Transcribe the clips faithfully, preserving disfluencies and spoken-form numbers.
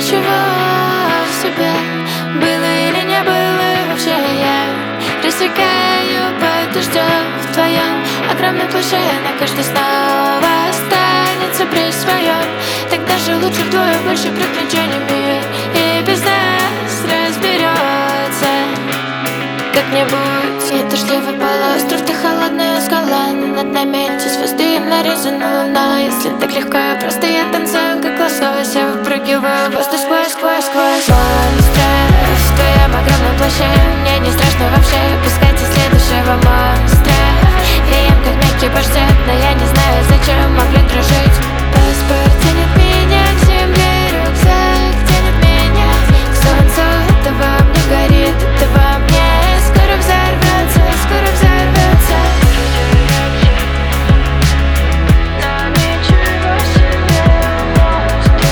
ничего в себе, было или не было вообще. Я рассекаю под дождем в твоем огромном плаще. На каждый снова останется при своем. Так даже лучше вдвое больше приключений мир и без нас разберется как-нибудь. И дождливый полуостров, ты холодная скала, над нами эти звезды нарезана луна. Если так легко и просто, я танцую как лосось, я выпрыгиваю в воздух сквозь, сквозь, сквозь монстра в твоем огромном плаще. Мне не страшно вообще пускать и следующего монстра. Я ем как мягкий паштет, но я не знаю, зачем могли дружить. Паспорт тянет меня к земле, рюкзак тянет меня к солнцу. Это во мне горит, это во мне скоро взорвется, скоро взорвется. Но ничего себе монстр.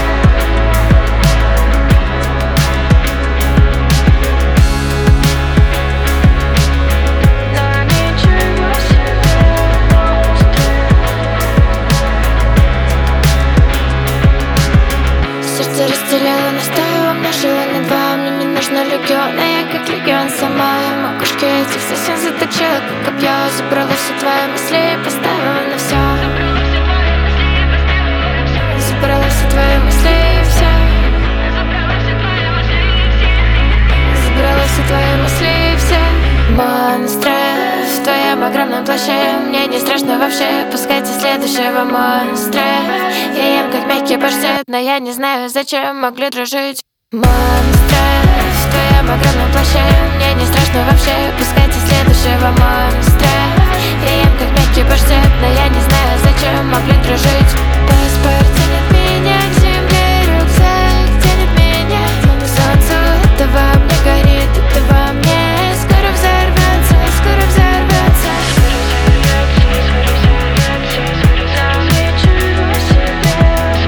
Но ничего себе монстр. Сердце растеряло, настало, умножило на два. Мне не нужно легион, а я как легион сама. Макушки этих совсем заточила, как копье. Забрала все твои мысли и поставила на все. Забрала все твои мысли и все. Забрала все твои мысли и все. Монстры в твоем огромном плаще. Мне не страшно вообще пускать и следующего монстра. Я ем как мягкий паштет, но я не знаю, зачем могли дружить. Монстры в твоем огромном плаще. Мне не страшно вообще пускать и следующего монстра. Я ем как мягкий паштет, но я не знаю, зачем могли дружить. Паспорт тянет меня к земле, рюкзак тянет меня к солнцу. Это во мне горит, это во мне скоро взорвется, скоро взорвется. Ничего себе.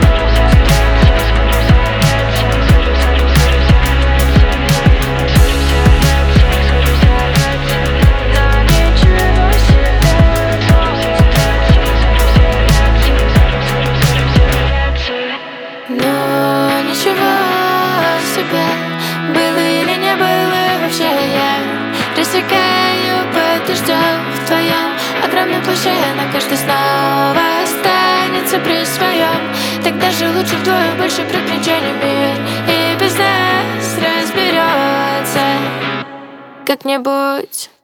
Но ничего в себе, было или не было вообще. Я рассекаю под дождем в твоем огромном плаще. На каждый снова останется при своем. Так даже лучше вдвое больше приключений мир и без нас разберется как-нибудь.